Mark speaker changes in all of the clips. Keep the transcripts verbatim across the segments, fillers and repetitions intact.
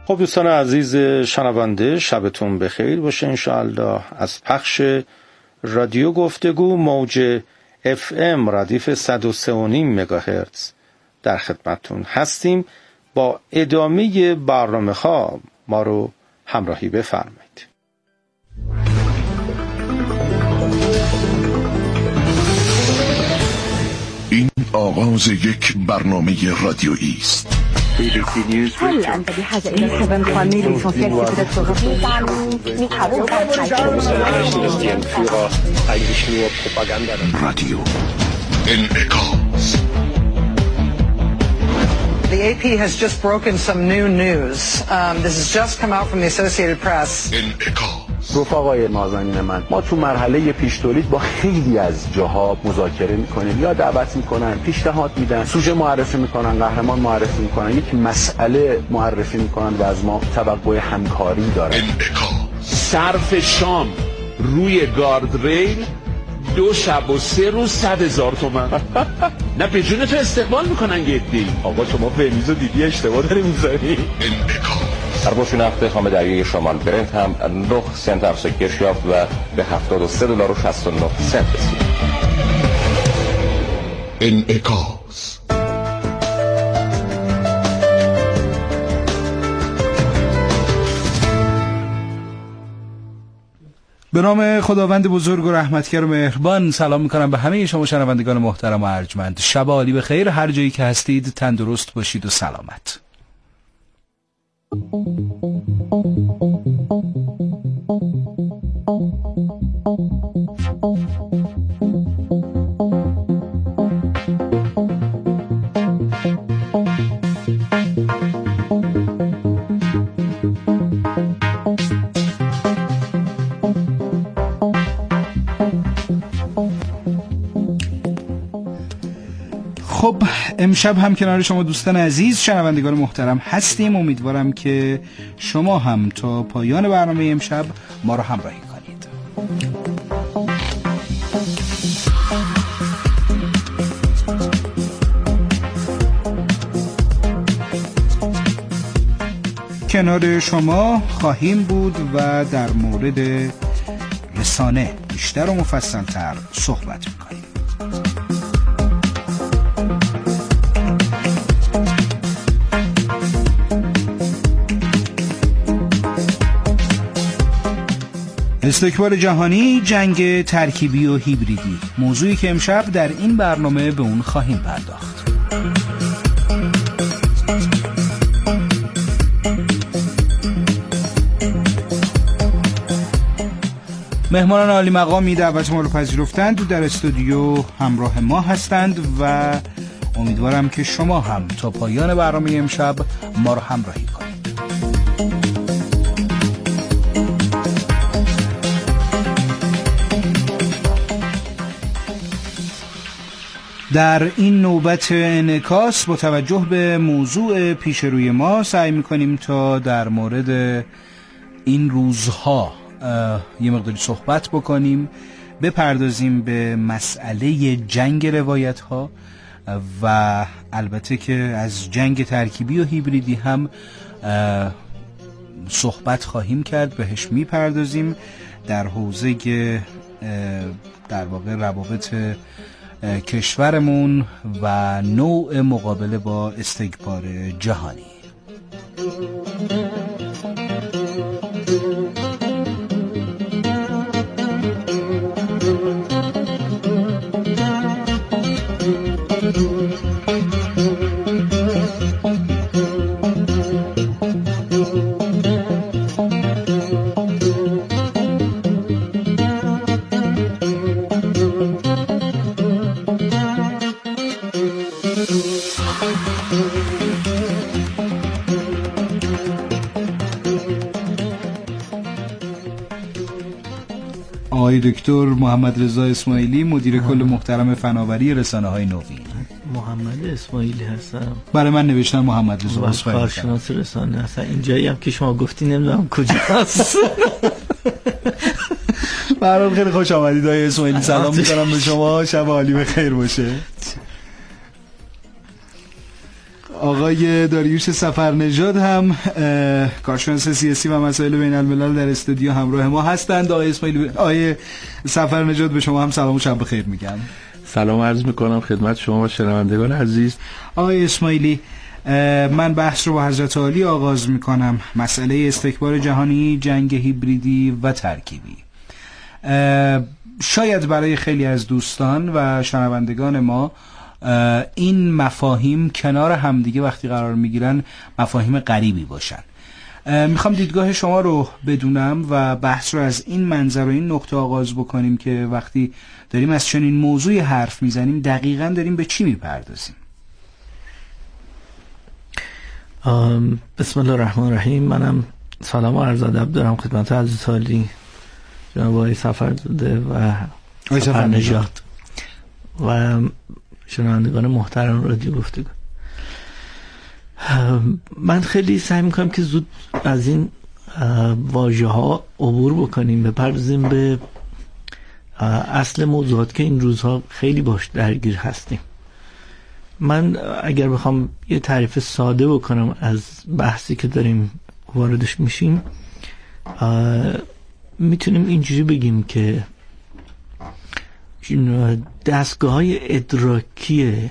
Speaker 1: خب دوستان عزیز شنونده، شبتون بخیر باشه انشاءالله. از پخش رادیو گفتگو موج اف ام ردیف صد و سه و نیم مگاهرتز در خدمتون هستیم. با ادامه برنامه ها ما رو همراهی بفرمایید.
Speaker 2: این آغاز یک برنامه رادیویی است. رادیو انعکاس.
Speaker 3: The A P has just broken some new news. Um, this has just come out from the Associated Press.
Speaker 2: انعکاس.
Speaker 4: رفقای نازنین من، ما تو مرحله پیش تولید با خیلی از جاها مذاکره میکنیم، یا دعوت میکنن، پیشنهاد میدن، سوژه معرفی میکنن، قهرمان معرفی میکنن، یک مسئله معرفی میکنن و از ما توقع همکاری دارن.
Speaker 2: انعکاس.
Speaker 5: صرف شام روی گاردریل دو شب و سه روز صد هزار تومن. نه به جون تو استقبال میکنن گدی.
Speaker 4: آقا شما فهمیزو دیدی اشتباه داری میذاری.
Speaker 2: انعکاس.
Speaker 6: ارباش نفت خام دریایی شمال برنت هم نه سنت افزایش یافت و به هفتاد و سه دلار و شصت و نه سنت رسید.
Speaker 2: انعکاس.
Speaker 7: به نام خداوند بزرگ و رحمتگر و مهربان سلام میکنم به همه شما شنوندگان محترم و ارجمند. شب عالی بخیر، هر جایی که هستید تندرست باشید و سلامت. خب امشب هم کنار شما دوستان عزیز شنوندگان محترم هستیم. امیدوارم که شما هم تا پایان برنامه امشب ما رو همراهی کنید. کنار شما خواهیم بود و در مورد رسانه بیشتر و مفصل‌تر صحبت می‌کنیم. استکبار جهانی، جنگ ترکیبی و هیبریدی، موضوعی که امشب در این برنامه به اون خواهیم پرداخت. مهمانان عالی مقامی دعوت ما رو پذیرفتند، در استودیو همراه ما هستند و امیدوارم که شما هم تا پایان برنامه امشب ما رو همراهی کنید. در این نوبت انعکاس با توجه به موضوع پیش روی ما سعی می‌کنیم تا در مورد این روزها یه مقداری صحبت بکنیم، بپردازیم به مسئله جنگ روایت‌ها و البته که از جنگ ترکیبی و هیبریدی هم صحبت خواهیم کرد، بهش میپردازیم در حوزه در واقع روابط کشورمون و نوع مقابله با استکبار جهانی. آقای دکتر محمد رضا اسماعیلی، مدیر کل محترم فناوری رسانه‌های نوین.
Speaker 8: محمد اسماعیلی هستم.
Speaker 7: برای من نوشتن محمد رضا اسماعیلی.
Speaker 8: کارشناس رسانه هستم. اینجایی هم که شما گفتی نمیدونم کجاست.
Speaker 7: برام خیلی خوش آمدید آقای اسماعیلی. سلام می‌کنم به شما، شب عالی بخیر باشه. آقای داریوش سفرنژاد هم کارشناس سیاسی و مسائل بین الملل در استودیو همراه ما هستند. آقای اسماعیلی، آقای سفرنژاد، به شما هم سلام و شب بخیر میگم.
Speaker 5: سلام عرض میکنم خدمت شما و شنوندگان عزیز.
Speaker 7: آقای اسماعیلی، من بحث رو با حضرت عالی آغاز میکنم. مسئله استکبار جهانی، جنگ هیبریدی و ترکیبی. شاید برای خیلی از دوستان و شنوندگان ما این مفاهیم کنار همدیگه وقتی قرار میگیرن مفاهیم غریبی باشن. میخوام دیدگاه شما رو بدونم و بحث رو از این منظر و این نقطه آغاز بکنیم که وقتی داریم از چنین موضوعی حرف میزنیم دقیقاً داریم به چی میپردازیم.
Speaker 8: بسم الله الرحمن الرحیم. منم سلام و عرض ادب دارم خدمت حضرت عالی جناب آقای سفرزاده و سفرنژاد و شنوندگان محترم رادیو گفتگو. من خیلی سعی میکنم که زود از این واژه ها عبور بکنیم، بپردازیم به اصل موضوعات که این روزها خیلی باش درگیر هستیم. من اگر بخوام یه تعریف ساده بکنم از بحثی که داریم واردش میشیم، میتونیم اینجوری بگیم که دستگاه های ادراکی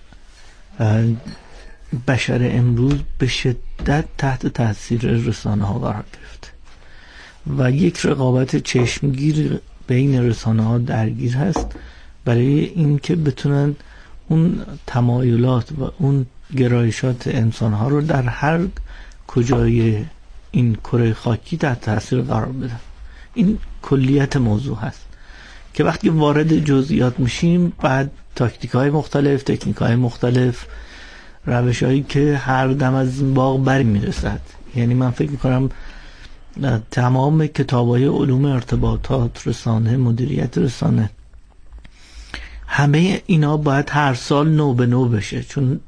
Speaker 8: بشر امروز به شدت تحت تاثیر رسانه ها قرار گرفته و یک رقابت چشمگیر بین رسانه ها درگیر هست برای اینکه بتونن اون تمایلات و اون گرایشات انسان ها رو در هر کجای این کره خاکی تحت تاثیر قرار بدن. این کلیت موضوع هست که وقتی وارد جزئیات میشیم بعد تاکتیک های مختلف، تکنیک های مختلف، روش هایی که هر دم از باغ بر میرسد. یعنی من فکر میکنم تمام کتاب های علوم ارتباطات، رسانه، مدیریت رسانه، همه اینا باید هر سال نو به نو بشه، چون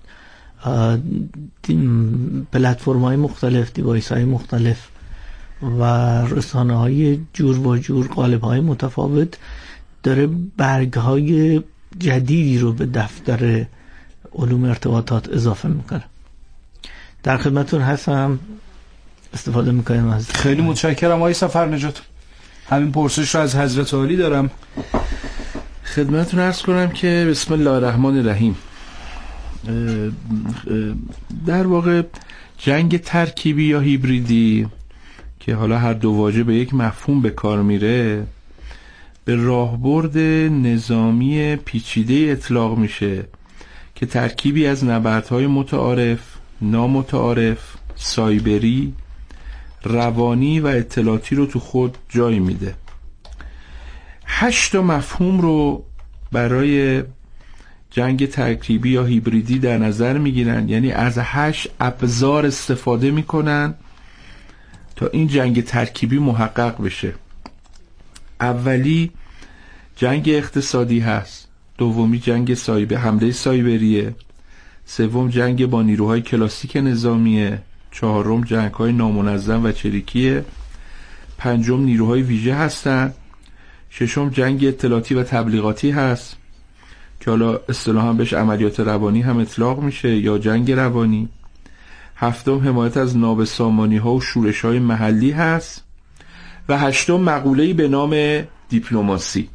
Speaker 8: پلتفرم های مختلف، دیوایس های مختلف و رسانه های جور و جور، قالب های متفاوت داره برگ های جدیدی رو به دفتر علوم ارتباطات اضافه میکنه. در خدمتون هستم، استفاده میکنم از.
Speaker 7: خیلی متشکرم آقای سفرنژاد. همین پرسش رو از حضرت عالی دارم.
Speaker 5: خدمتون عرض کنم که بسم الله الرحمن الرحیم. در واقع جنگ ترکیبی یا هیبریدی که حالا هر دو واژه به یک مفهوم به کار میره، به راهبرد نظامی پیچیده اطلاق میشه که ترکیبی از نبردهای متعارف، نامتعارف، سایبری، روانی و اطلاعاتی رو تو خود جای میده. هشت تا مفهوم رو برای جنگ ترکیبی یا هیبریدی در نظر میگیرن، یعنی از هشت ابزار استفاده میکنن تا این جنگ ترکیبی محقق بشه. اولی جنگ اقتصادی هست، دومی جنگ سایبر، حمله سایبریه، سوم جنگ با نیروهای کلاسیک نظامیه، چهارم جنگ‌های نامنظم و چریکیه، پنجم نیروهای ویژه هستن، ششم جنگ اطلاعاتی و تبلیغاتی هست که حالا اصطلاحاً بهش عملیات روانی هم اطلاق میشه یا جنگ روانی، هفتم حمایت از نابسامانی ها و شورش های محلی هست و هشتم مقوله‌ای به نام دیپلماسی.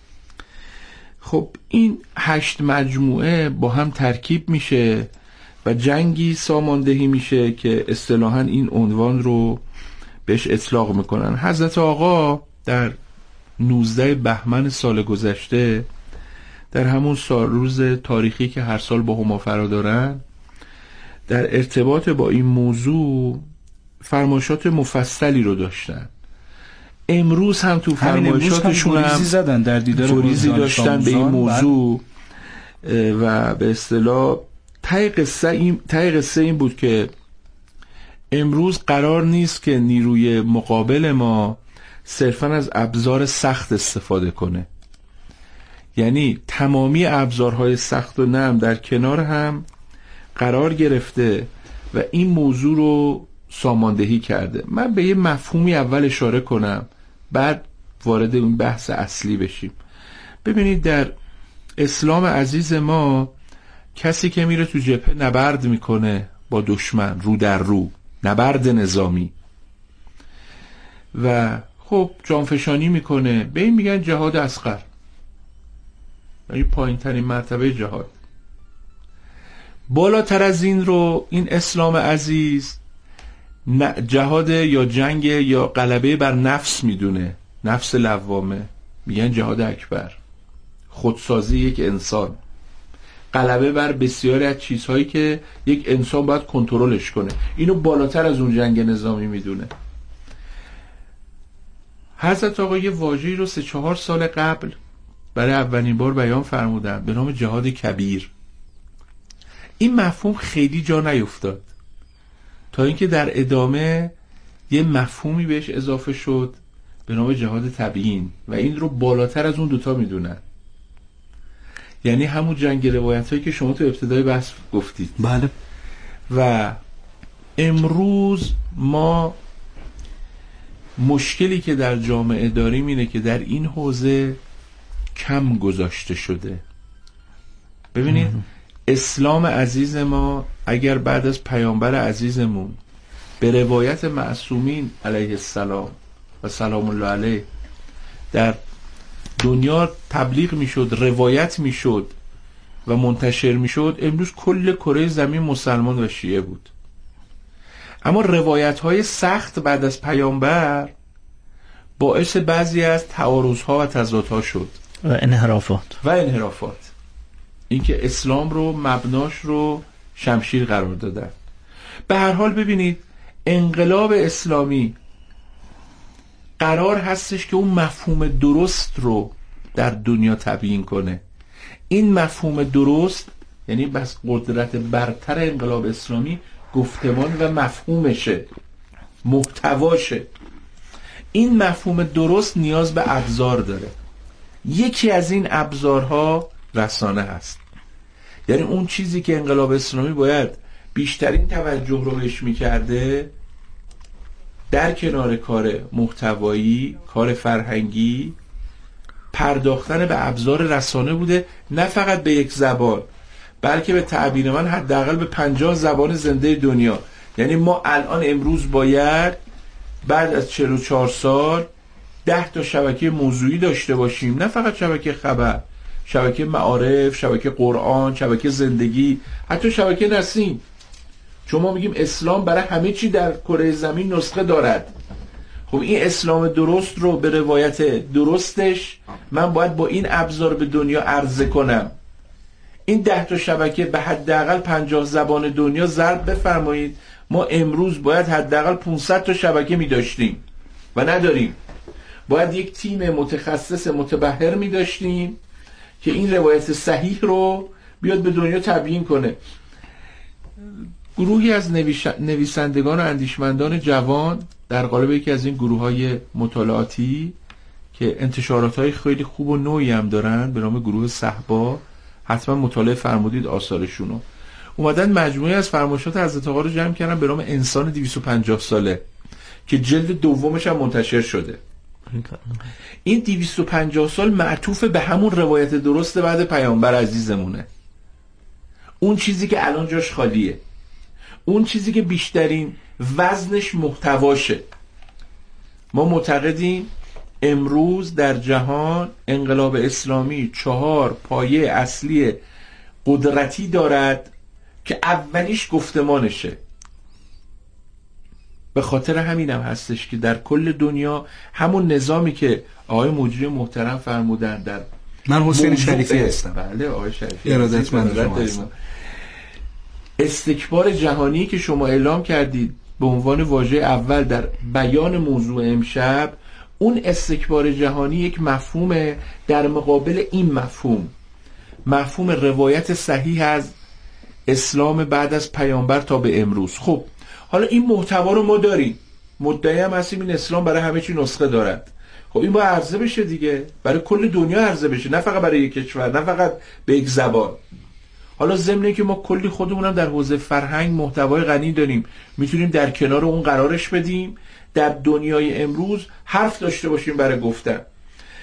Speaker 5: خب این هشت مجموعه با هم ترکیب میشه و جنگی ساماندهی میشه که اصطلاحاً این عنوان رو بهش اطلاق میکنن. حضرت آقا در نوزده بهمن سال گذشته، در همون سال روز تاریخی که هر سال با هما فرا دارن، در ارتباط با این موضوع فرمایشات مفصلی رو داشتن. امروز هم تو فرمایشاتشون هم
Speaker 7: گریزی زدن در دیدار
Speaker 5: گریزی داشتن به این موضوع و به اصطلاح ته قصه این ته قصه این بود که امروز قرار نیست که نیروی مقابل ما صرفاً از ابزار سخت استفاده کنه، یعنی تمامی ابزارهای سخت و نرم در کنار هم قرار گرفته و این موضوع رو ساماندهی کرده. من به یه مفهومی اول اشاره کنم، بعد وارد این بحث اصلی بشیم. ببینید در اسلام عزیز ما کسی که میره تو جبهه نبرد میکنه با دشمن، رو در رو، نبرد نظامی و خب جانفشانی میکنه، به این میگن جهاد اصغر، یعنی پایین ترین مرتبه جهاد. بالاتر از این رو این اسلام عزیز جهاد یا جنگ یا غلبه بر نفس میدونه، نفس لوامه، میگن جهاد اکبر، خودسازی یک انسان، غلبه بر بسیاری از چیزهایی که یک انسان باید کنترلش کنه، اینو بالاتر از اون جنگ نظامی میدونه. حضرت آقا یه واژه‌ای رو سه چهار سال قبل برای اولین بار بیان فرمودن به نام جهاد کبیر. این مفهوم خیلی جا نیفتاد تا اینکه در ادامه یه مفهومی بهش اضافه شد به نام جهاد تبیین و این رو بالاتر از اون دوتا میدونن، یعنی همون جنگ روایت هایی که شما تو ابتدای بحث گفتید.
Speaker 7: بله.
Speaker 5: و امروز ما مشکلی که در جامعه داریم اینه که در این حوزه کم گذاشته شده. ببینید اسلام عزیز ما اگر بعد از پیامبر عزیزمون به روایت معصومین علیه السلام و سلام الله علیه در دنیا تبلیغ میشد، روایت میشد و منتشر میشد، امروز کل کره زمین مسلمان و شیعه بود. اما روایت های سخت بعد از پیامبر باعث بعضی از تعارض ها و تضادها شد
Speaker 8: و انحرافات
Speaker 5: و انحرافات اینکه اسلام رو مبناش رو شمشیر قرار دادن. به هر حال ببینید انقلاب اسلامی قرار هستش که اون مفهوم درست رو در دنیا تبیین کنه. این مفهوم درست یعنی بس قدرت برتر انقلاب اسلامی گفتمان و مفهومشه، محتواشه. این مفهوم درست نیاز به ابزار داره. یکی از این ابزارها رسانه هست. یعنی اون چیزی که انقلاب اسلامی باید بیشترین توجه رو بهش میکرده در کنار کار محتوایی، کار فرهنگی، پرداختن به ابزار رسانه بوده، نه فقط به یک زبان بلکه به تعبیر من حداقل به پنجاه زبان زنده دنیا. یعنی ما الان امروز باید بعد از چهل و چهار سال ده تا شبکه موضوعی داشته باشیم، نه فقط شبکه خبر، شبکه معارف، شبکه قرآن، شبکه زندگی، حتی شبکه نسیم. چون ما میگیم اسلام برای همه چی در کره زمین نسخه دارد. خب این اسلام درست رو به روایت درستش من باید با این ابزار به دنیا عرضه کنم. این ده تا شبکه به حداقل پنجاه زبان دنیا ضرب بفرمایید، ما امروز باید حداقل پانصد تا شبکه می داشتیم و نداریم. باید یک تیم متخصص متبحر می داشتیم که این روایت صحیح رو بیاد به دنیا تبیین کنه. گروهی از نویسندگان و اندیشمندان جوان در قالب یکی از این گروه‌های مطالعاتی که انتشارات‌های خیلی خوب و نوعی هم دارن به نام گروه صحبا، حتما مطالعه فرمودید آثارشونو، اومدن مجموعه از فرمایشات حضرت آقا رو جمع کردن به نام انسان دویست و پنجاه ساله که جلد دومش هم منتشر شده. این دویست و پنجاه سال معطوف به همون روایت درست بعد پیامبر عزیزمونه. اون چیزی که الان جاش خالیه، اون چیزی که بیشترین وزنش محتواشه. ما معتقدیم امروز در جهان انقلاب اسلامی چهار پایه اصلی قدرتی دارد که اولیش گفتمانشه. به خاطر همینم هم هستش که در کل دنیا همون نظامی که آقای مجری محترم فرمودن در
Speaker 7: من حسین شریفی هستم.
Speaker 5: بله آقای شریفی
Speaker 7: ارادتمند شما هستم.
Speaker 5: استکبار جهانی که شما اعلام کردید به عنوان واژه اول در بیان موضوع امشب، اون استکبار جهانی یک مفهوم در مقابل این مفهوم، مفهوم روایت صحیح از اسلام بعد از پیامبر تا به امروز. خب حالا این محتوا رو ما داریم، مدعی هم هستیم این اسلام برای همه چی نسخه دارد. خب این باید عرضه بشه دیگه، برای کل دنیا عرضه بشه، نه فقط برای یک کشور، نه فقط به یک زبان. حالا ضمن که ما کلی خودمونم در حوزه فرهنگ محتوای غنی داریم، میتونیم در کنار اون قرارش بدیم، در دنیای امروز حرف داشته باشیم برای گفتن.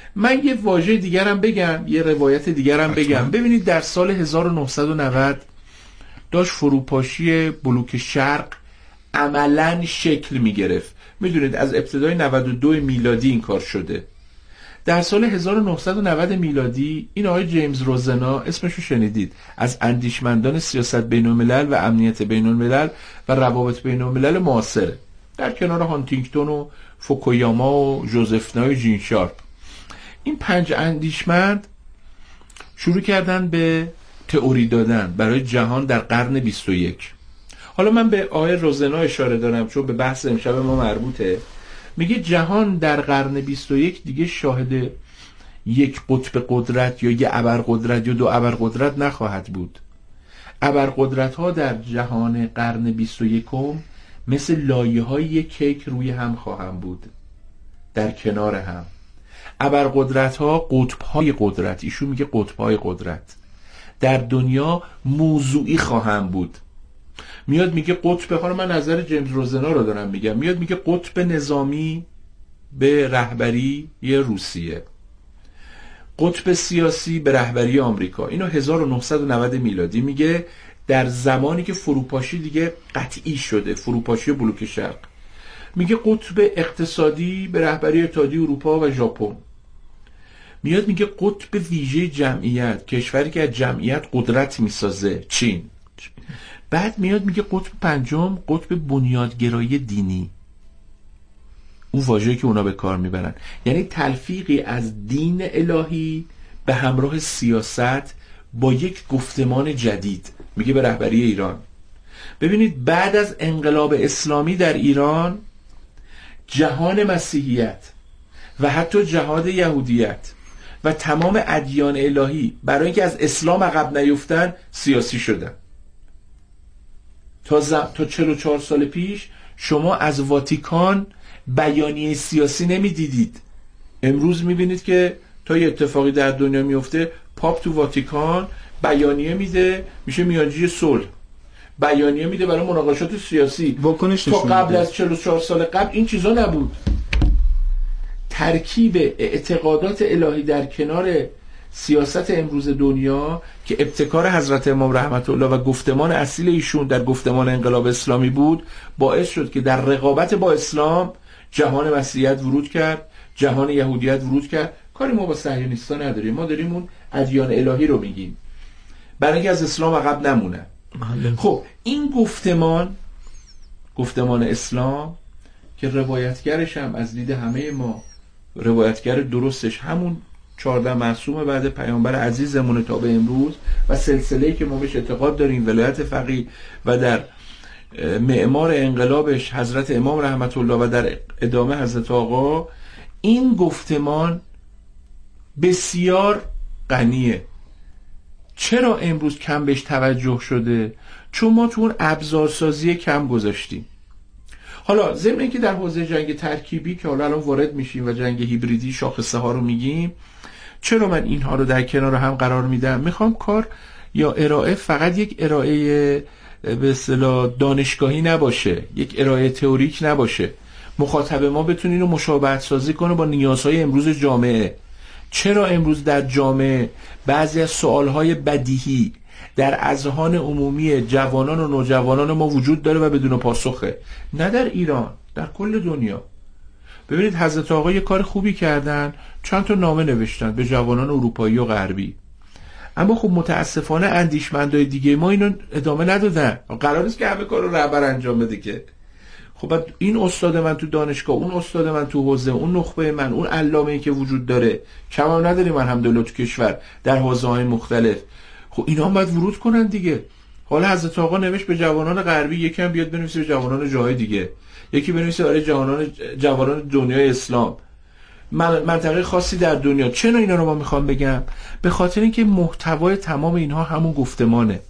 Speaker 5: من یه واژه دیگرم بگم، یه روایت دیگرم بگم. ببینید در سال هزار و نهصد و نود داشت فروپاشی بلوک شرق عملاً شکل می گرفت. میدونید از ابتدای نود و دو میلادی این کار شده. در سال هزار و نهصد و نود میلادی این آقای جیمز روزنا، اسمشو شنیدید، از اندیشمندان سیاست بین الملل و امنیت بین الملل و روابط بین الملل معاصره، در کنار هانتینگتون و فوکویاما و جوزف نای و جین شارپ. این پنج اندیشمند شروع کردن به تئوری دادن برای جهان در قرن بیست و یک. حالا من به آقای روزنا اشاره دارم چون به بحث امشب ما مربوطه. میگه جهان در قرن بیست و یک دیگه شاهد یک قطب قدرت یا یک ابرقدرت یا دو ابرقدرت نخواهد بود. ابرقدرت ها در جهان قرن بیست و یکم مثل لایه های یک کیک روی هم خواهند بود، در کنار هم. ابرقدرت ها قطب های قدرت، ایشون میگه قطب های قدرت در دنیا موضوعی خواهند بود. میاد میگه قطب، حالا من نظر جیمز روزنا رو دارم میگم، میاد میگه قطب نظامی به رهبری یه روسیه، قطب سیاسی به رهبری آمریکا. اینو هزار و نهصد و نود میلادی میگه، در زمانی که فروپاشی دیگه قطعی شده، فروپاشی بلوک شرق. میگه قطب اقتصادی به رهبری اتحادیه اروپا و ژاپن. میاد میگه قطب ویژه جمعیت، کشوری که از جمعیت قدرت میسازه، چین. بعد میاد میگه قطب پنجم قطب بنیادگرایی دینی، اون واژه‌ای که اونا به کار میبرن، یعنی تلفیقی از دین الهی به همراه سیاست با یک گفتمان جدید. میگه به رهبری ایران. ببینید بعد از انقلاب اسلامی در ایران، جهان مسیحیت و حتی جهاد یهودیت و تمام ادیان الهی برای اینکه از اسلام عقب نیفتن سیاسی شدن. تا, زم... تا چهل و چهار سال پیش شما از واتیکان بیانیه سیاسی نمی دیدید. امروز می بینید که تا یه اتفاقی در دنیا میفته، پاپ تو واتیکان بیانیه میده، میشه میانجی صلح، بیانیه میده برای مناقشات سیاسی. تا قبل از چهل و چهار سال قبل این چیزا نبود. ترکیب اعتقادات الهی در کنار سیاست امروز دنیا که ابتکار حضرت امام رحمت الله و گفتمان اصیل ایشون در گفتمان انقلاب اسلامی بود، باعث شد که در رقابت با اسلام جهان مسیحیت ورود کرد، جهان یهودیت ورود کرد. کاری ما با صهیونیستا نداریم، ما داریم اون ادیان الهی رو میگیم برای اینکه از اسلام عقب نمونه. خب این گفتمان، گفتمان اسلام که روایتگرش هم از دید همه ما، روایتگر درستش همون چهارده معصوم بعد پیامبر عزیزمون تا به امروز و سلسله‌ای که ما بهش اعتقاد داریم، ولایت فقیه و در معمار انقلابش حضرت امام رحمت الله و در ادامه حضرت آقا، این گفتمان بسیار غنیه. چرا امروز کم بهش توجه شده؟ چون ما تو اون ابزارسازی کم گذاشتیم. حالا ضمن اینکه در حوزه جنگ ترکیبی که حالا الان وارد میشیم و جنگ هیبریدی شاخصه ها رو میگیم، چرا من اینها رو در کنار هم قرار میدم؟ میخوام کار یا ارائه فقط یک ارائه به اصطلاح دانشگاهی نباشه، یک ارائه تئوریک نباشه. مخاطب ما بتونه اینو مشابهت سازی کنه با نیازهای امروز جامعه. چرا امروز در جامعه بعضی از سوالهای بدیهی در اذهان عمومی جوانان و نوجوانان ما وجود داره و بدون پاسخه؟ نه در ایران، در کل دنیا. ببینید حضرت آقا یه کار خوبی کردن، چند تا نامه نوشتن به جوانان اروپایی و غربی، اما خب متاسفانه اندیشمندای دیگه ما اینو ادامه ندادن. قرار نیست که همه کار رو رهبر انجام بده که. خب این استاد من تو دانشگاه، اون استاد من تو حوزه، اون نخبه من، اون علامه‌ای که وجود داره، کم هم نداریم الحمدلله تو کشور در حوزه‌های مختلف. خب اینا هم باید ورود کنن دیگه. حالا حضرت آقا نوشت به جوانان غربی، یکی هم بیاد بنویسه به جوانان جاهای دیگه، یکی بنویسه برای جوانان جوانان دنیای اسلام، منطقه خاصی در دنیا. چرا اینا رو ما میخوام بگم؟ به خاطر اینکه محتوای تمام اینها همون گفتمانه.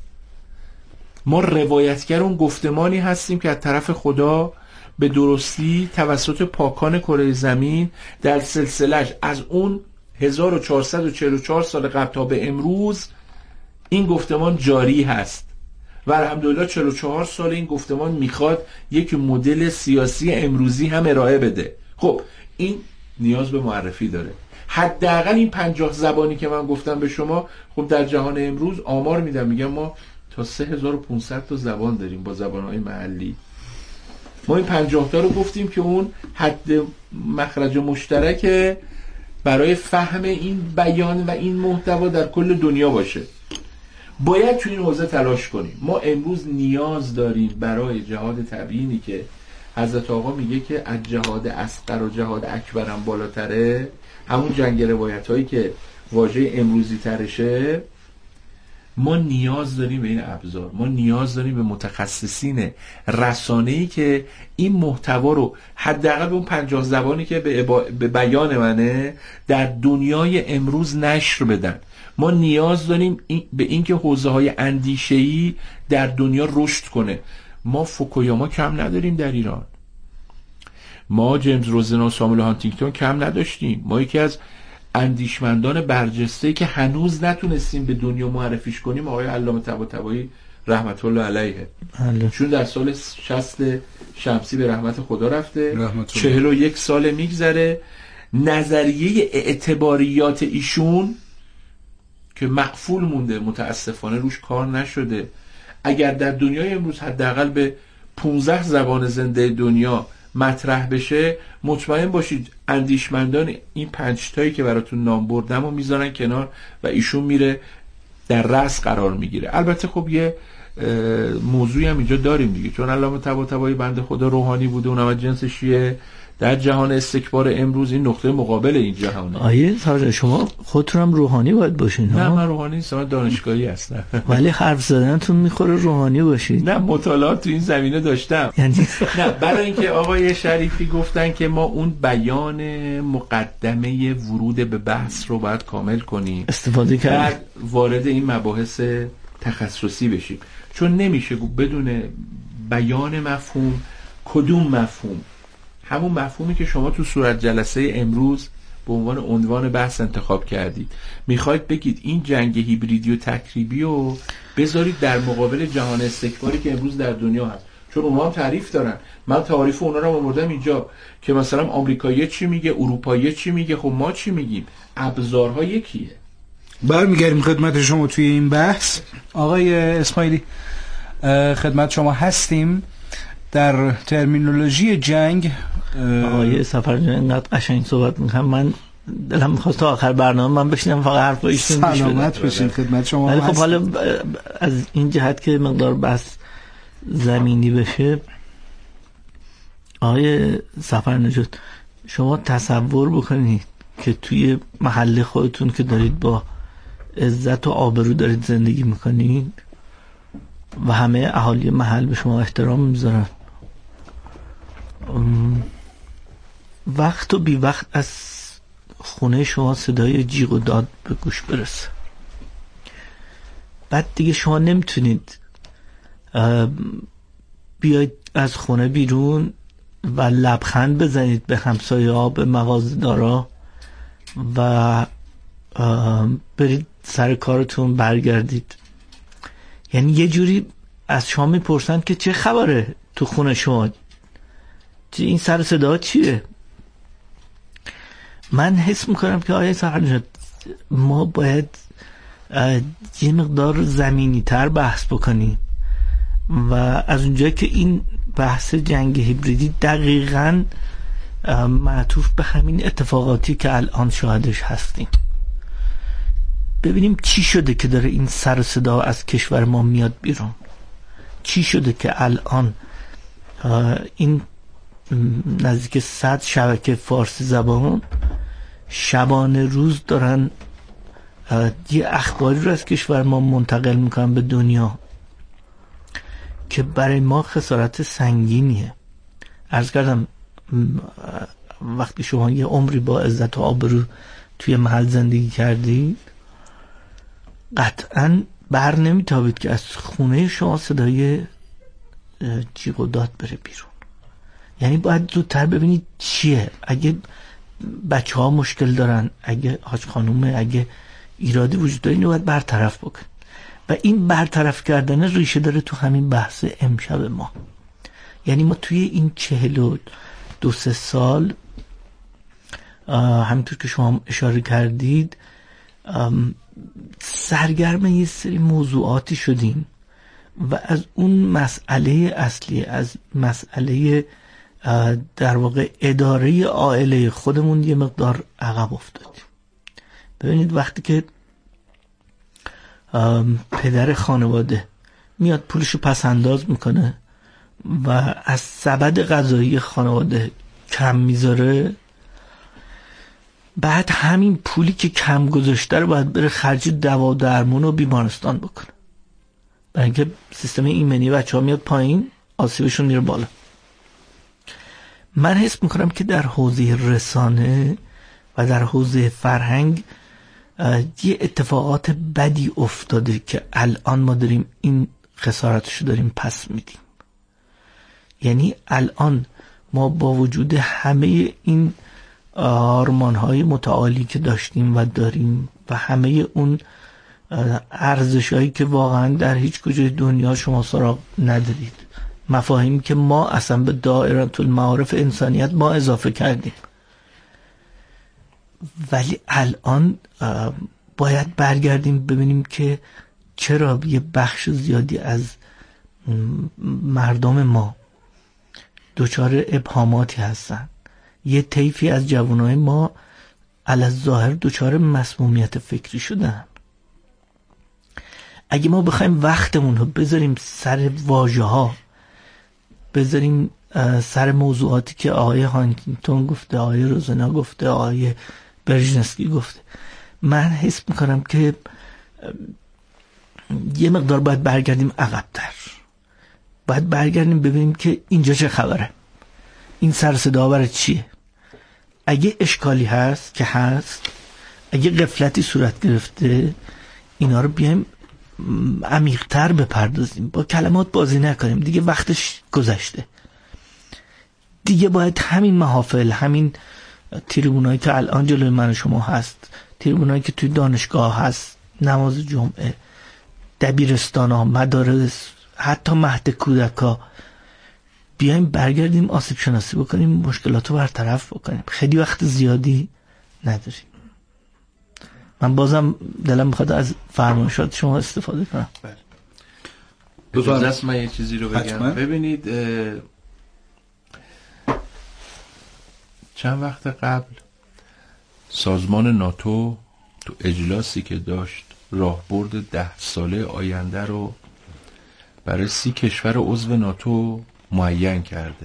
Speaker 5: ما روایتگر اون گفتمانی هستیم که از طرف خدا به درستی توسط پاکان کره زمین در سلسله‌اش از اون هزار و چهارصد و چهل و چهار سال قبل تا به امروز این گفتمان جاری هست و الحمدلله چهل و چهار سال این گفتمان میخواد یک مدل سیاسی امروزی هم ارائه بده. خب این نیاز به معرفی داره. حداقل این پنجاه زبانی که من گفتم به شما، خب در جهان امروز آمار میدم، میگم ما تا سه هزار و پانصد تا زبان داریم با زبانهای محلی. ما این پنجاه تا رو گفتیم که اون حد مخرج مشترک برای فهم این بیان و این محتوا در کل دنیا باشه. باید تو این حوزه تلاش کنیم. ما امروز نیاز داریم برای جهاد تبیینی که حضرت آقا میگه که از جهاد اصغر و جهاد اکبرم بالاتره، همون جنگ روایت هایی که واژه امروزی ترشه، ما نیاز داریم به این ابزار. ما نیاز داریم به متخصصین رسانه‌ای که این محتوا رو حداقل به اون پنجاه زبانی که به, با... به بیان منه در دنیای امروز نشر بدن. ما نیاز داریم این... به اینکه حوزه های اندیشه‌ای در دنیا رشد کنه. ما فوکویاما کم نداریم در ایران، ما جیمز روزن و ساموئل هانتینگتون کم نداشتیم، ما یکی از اندیشمندان برجسته که هنوز نتونستیم به دنیا معرفیش کنیم آقای علامه طباطبایی رحمت الله علیه. بله. چون در سال شصت شمسی به رحمت خدا رفته، چهل و یک سال میگذره، نظریه اعتباریات ایشون که مقفول مونده، متاسفانه روش کار نشده. اگر در دنیای امروز حداقل به پانزده زبان زنده دنیا مطرح بشه، مطمئن باشید اندیشمندان این پنج تایی که براتون نام بردم و میذارن کنار و ایشون میره در رأس قرار میگیره. البته خب یه موضوعی هم اینجا داریم دیگه، چون علامه طباطبایی بنده خدا روحانی بوده، اونم از جنس شیعه. در جهان استکبار امروز این نقطه مقابل این جهانه.
Speaker 8: آیه سارا شما خودتون هم روحانی باید باشین.
Speaker 5: نه من روحانی نیستم، دانشگاهی هستم.
Speaker 8: ولی حرف زدنتون میخوره روحانی باشید.
Speaker 5: نه مطالعات تو این زمینه داشتم.
Speaker 8: یعنی
Speaker 5: نه برای اینکه آقای شریفی گفتن که ما اون بیان مقدمه ورود به بحث رو باید کامل کنیم،
Speaker 8: استفاده کردیم،
Speaker 5: وارد این مباحث تخصصی بشیم. چون نمیشه بدون بیان مفهوم. کدوم مفهوم؟ همون مفهومی که شما تو صورت جلسه امروز به عنوان عنوان بحث انتخاب کردید. میخواید بگید این جنگ هیبریدی و تکریبی رو بذارید در مقابل جهان استکباری که امروز در دنیا هست، چون اونها هم تعریف دارن. من تعریف اونا رو آوردم اینجا که مثلا آمریکایی چی میگه، اروپایی چی میگه، خب ما چی میگیم؟ ابزارها یکیه.
Speaker 7: برمیگردیم خدمت شما توی این بحث. آقای اسماعیلی خدمت شما هستیم. در ترمینولوژی جنگ
Speaker 8: آقای سفرجان اینقدر قشنگ صحبت میکنم، من دلم میخواست تا آخر برنامه من بشینم فقط حرف ایشون گوش بدم.
Speaker 7: سلامت باشین، خدمت شما.
Speaker 8: ولی خب حالا از این جهت که مقدار بس زمینی بشه، آقای سفرنژاد شما تصور بکنید که توی محله خودتون که دارید با عزت و آبرو دارید زندگی میکنید و همه اهالی محل به شما احترام میذارن، وقت و بی وقت از خونه شما صدای جیغ و داد به گوش برسه، بعد دیگه شما نمیتونید بیاید از خونه بیرون و لبخند بزنید به همسایه ها، به مغازه‌دارا و برید سر کارتون برگردید. یعنی یه جوری از شما میپرسن که چه خبره تو خونه شما، این سر صدا چیه؟ من حس میکنم که آیه سفرنژاد ما باید یه مقدار زمینی تر بحث بکنیم و از اونجایی که این بحث جنگ هیبریدی دقیقاً معطوف به همین اتفاقاتی که الان شاهدش هستیم، ببینیم چی شده که داره این سر صدا از کشور ما میاد بیرون. چی شده که الان این نزدیک صد شبکه فارسی زبان شبانه روز دارن یه اخباری رو از کشور ما منتقل میکنن به دنیا که برای ما خسارت سنگینیه. عرض کردم وقتی شما یه عمری با عزت و آبرو توی محل زندگی کردید، قطعاً بر نمیتابید که از خونه شما صدای جیغ و داد بره بیرون. یعنی باید زودتر ببینید چیه. اگه بچه ها مشکل دارن، اگه حاج خانومه، اگه ایرادی وجود داره، اینو باید برطرف بکن. و این برطرف کردن ریشه داره تو همین بحث امشب ما. یعنی ما توی این چهل و دو سه سال همینطور که شما اشاره کردید سرگرم یه سری موضوعاتی شدیم و از اون مسئله اصلی، از مسئله در واقع اداره عائله خودمون یه مقدار عقب افتادیم. ببینید وقتی که پدر خانواده میاد پولشو پس انداز میکنه و از سبد غذایی خانواده کم میذاره، بعد همین پولی که کم گذاشته رو باید بره خرج دوا و درمون و بیمارستان بکنه، برای اینکه سیستم ایمنی بچه ها میاد پایین، آسیبشون میره بالا. من حس میکنم که در حوزه رسانه و در حوزه فرهنگ یه اتفاقات بدی افتاده که الان ما داریم این خسارتشو داریم پس میدیم. یعنی الان ما با وجود همه این آرمان‌های متعالی که داشتیم و داریم و همه اون ارزش‌هایی که واقعا در هیچ کجای دنیا شما سراغ ندارید، مفاهیمی که ما اصلا به دائره المعارف انسانیت ما اضافه کردیم، ولی الان باید برگردیم ببینیم که چرا یه بخش زیادی از مردم ما دچار ابهاماتی هستن، یه طیفی از جوانای ما علی‌الظاهر دچار مسمومیت فکری شدن. اگه ما بخوایم وقتمون رو بذاریم سر واژه ها، بذاریم سر موضوعاتی که آقای هانتینگتون گفته، آقای روزنا گفته، آقای برژنسکی گفته، من حس میکنم که یه مقدار باید برگردیم عقب‌تر، باید برگردیم ببینیم که اینجا چه خبره، این سر صدا برای چیه، اگه اشکالی هست که هست، اگه غفلتی صورت گرفته اینا رو بیایم عمیق‌تر بپردازیم، با کلمات بازی نکنیم، دیگه وقتش گذشته. دیگه باید همین محافل، همین تریبونایی که الان جلوی من و شما هست، تریبونایی که توی دانشگاه هست، نماز جمعه، دبیرستان ها، مدارس، حتی مهد کودکا، بیایم برگردیم آسیب شناسی بکنیم، مشکلات رو برطرف بکنیم. خیلی وقت زیادی نداریم. من بازم دلم میخواد از فرمایشات شما استفاده کنم.
Speaker 5: اجازه است من یه چیزی رو بگم؟
Speaker 7: حتما.
Speaker 5: ببینید چند وقت قبل سازمان ناتو تو اجلاسی که داشت راهبرد ده ساله آینده رو برای سی کشور عضو ناتو معین کرده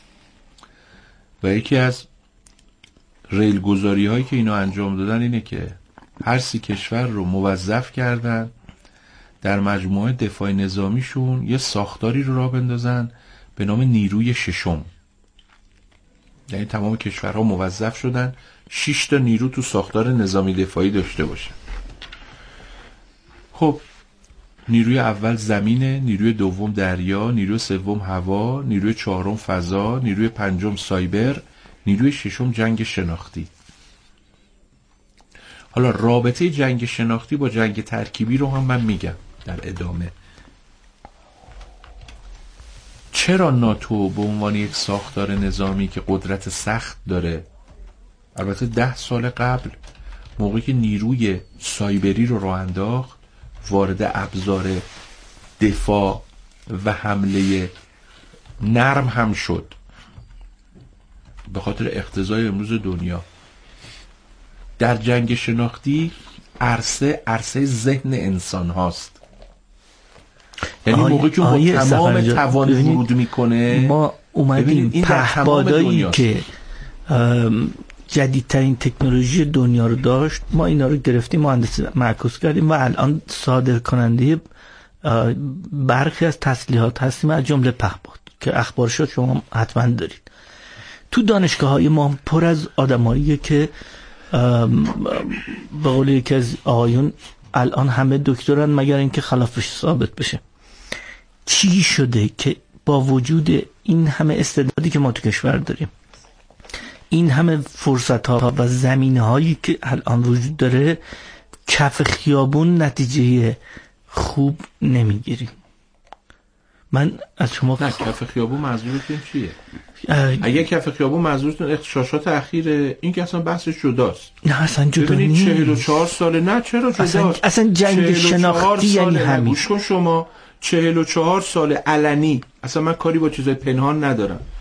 Speaker 5: و یکی از ریلگذاری هایی که اینا انجام دادن اینه که هر سی کشور رو موظف کردن در مجموعه دفاع نظامیشون یه ساختاری رو راه بندازن به نام نیروی ششم. یعنی تمام کشورها موظف شدن شش تا نیرو تو ساختار نظامی دفاعی داشته باشن. خب نیروی اول زمینه، نیروی دوم دریا، نیروی سوم هوا، نیروی چهارم فضا، نیروی پنجم سایبر، نیروی ششم جنگ شناختی. حالا رابطه جنگ شناختی با جنگ ترکیبی رو هم من میگم در ادامه. چرا ناتو به عنوان یک ساختار نظامی که قدرت سخت داره، البته ده سال قبل موقعی که نیروی سایبری رو راه انداخت، وارد ابزار دفاع و حمله نرم هم شد به خاطر اقتضای امروز دنیا. در جنگ شناختی عرصه عرصه ذهن انسان هاست. یعنی موقعی که با تمام توان ورود میکنه،
Speaker 8: ما اومدیم پهپادایی که جدیدترین تکنولوژی دنیا رو داشت، ما اینا رو گرفتیم، مهندسی معکوس کردیم و الان صادر کننده برخی از تسلیحات هستیم، از جمله پهپاد که اخبارشو شما حتما دارید. تو دانشگاه های ما پر از آدماییه که به قول یکی از آقایون الان همه دکترن مگر اینکه خلافش ثابت بشه. چی شده که با وجود این همه استعدادی که ما تو کشور داریم، این همه فرصت ها و زمینه هایی که الان وجود داره، کف خیابون نتیجه خوب نمیگیریم؟ من از شما
Speaker 5: نه کف خیابون منظورتون چیه؟ اگه کف خیابون منظورتون اغتشاشات اخیره، این که اصلا بحثش جداست.
Speaker 8: نه اصلا جدا نیست.
Speaker 5: چهل و چهار ساله نه چرا جداست؟
Speaker 8: اصلا, اصلا جنگ شناختی یعنی همین.
Speaker 5: گوش کن شما، چهل و چهار سال علنی، اصلا من کاری با چیزای پنهان ندارم،